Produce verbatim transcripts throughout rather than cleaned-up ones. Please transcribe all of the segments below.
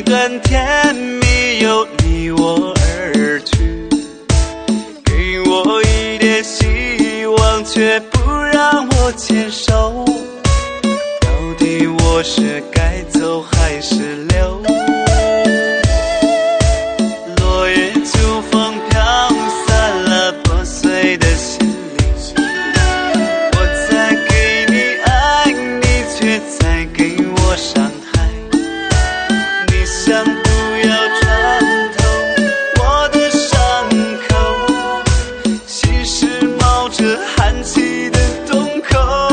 段甜蜜由你我而去，给我一点希望，却不让我牵手。到底我是该走还是留？落叶就风飘散了破碎的心灵，我在给你爱，你却在给我伤害。你想不要穿透我的伤口，其实冒着寒气的洞口。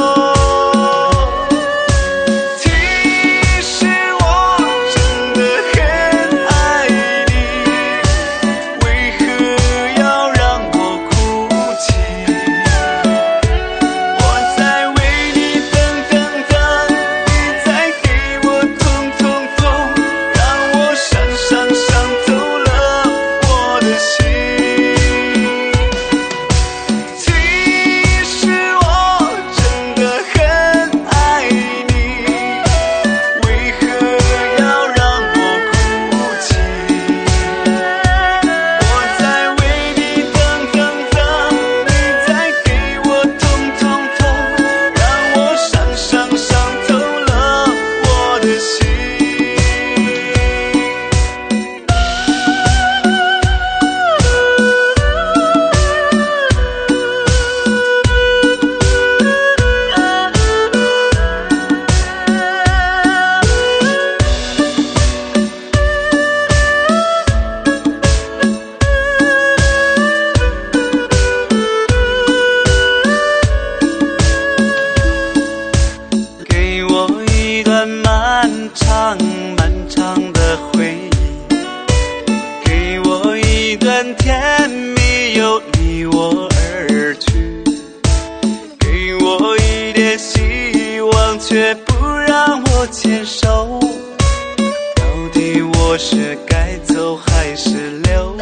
漫长漫长的回忆，给我一段甜蜜由你我而去，给我一点希望，却不让我牵手。到底我是该走还是留？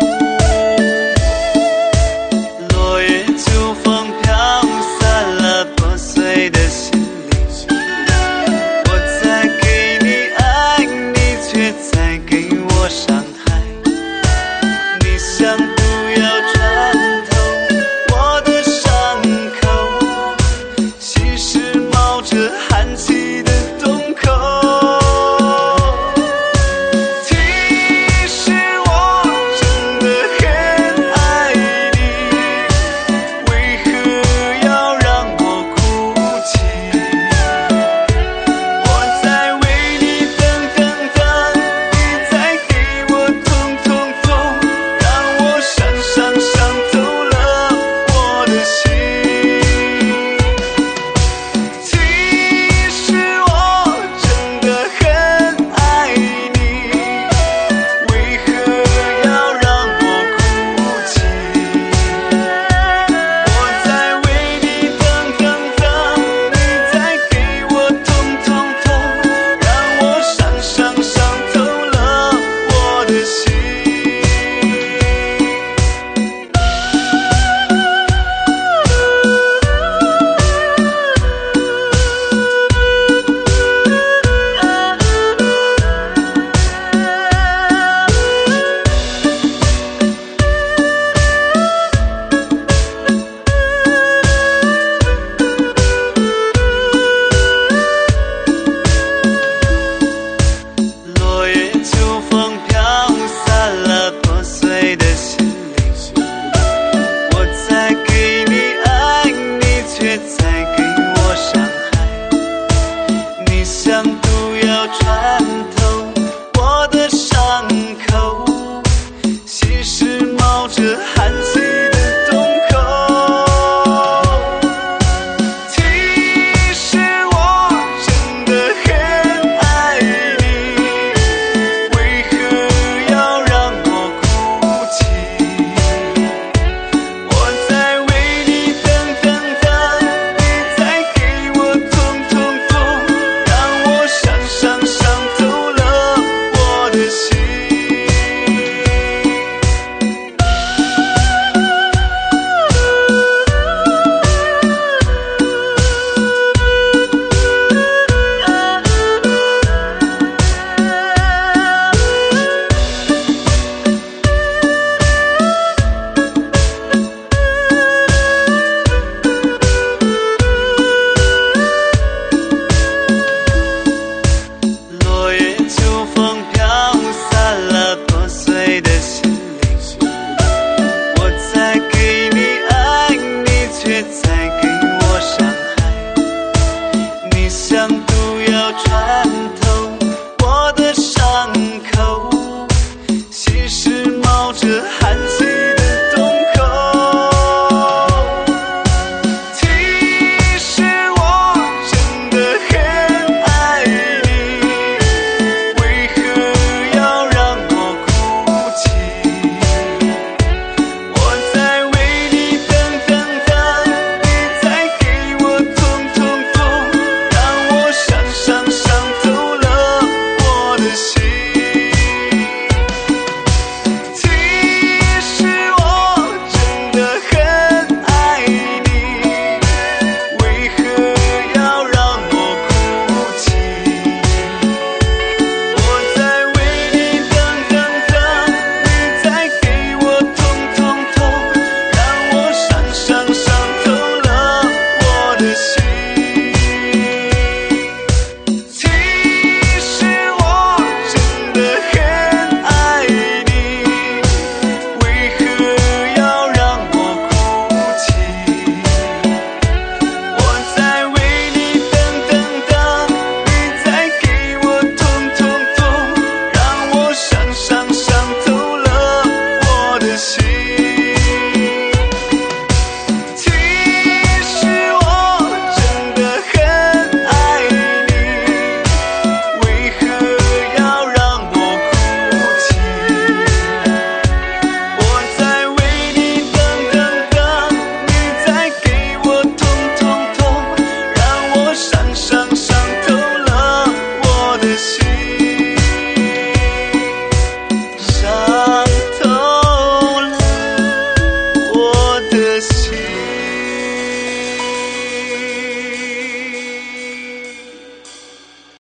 落叶就风飘散了破碎的心灵，在给我伤害。你想不要穿透我的伤口，其实冒着寒气的洞口。其实我真的很爱你，为何要让我哭泣？我在为你等等等，在给我伤害。你想不要穿透